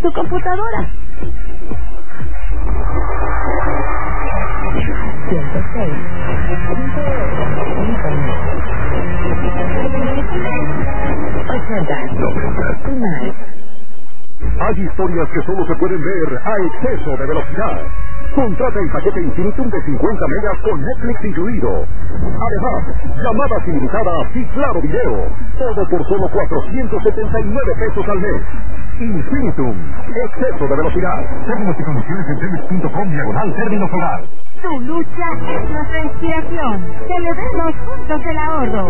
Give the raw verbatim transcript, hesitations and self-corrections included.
su computadora. ciento seis. ochenta. Nice. Hay historias que solo se pueden ver a exceso de velocidad. Contrata el paquete Infinitum de cincuenta megas con Netflix incluido. Además, llamadas ilimitadas y claro video. Todo por solo cuatrocientos setenta y nueve pesos al mes. Infinitum. Exceso de velocidad. Términos y condiciones en telmex punto com diagonal término solar. Tu lucha es nuestra inspiración. Celebremos juntos el ahorro.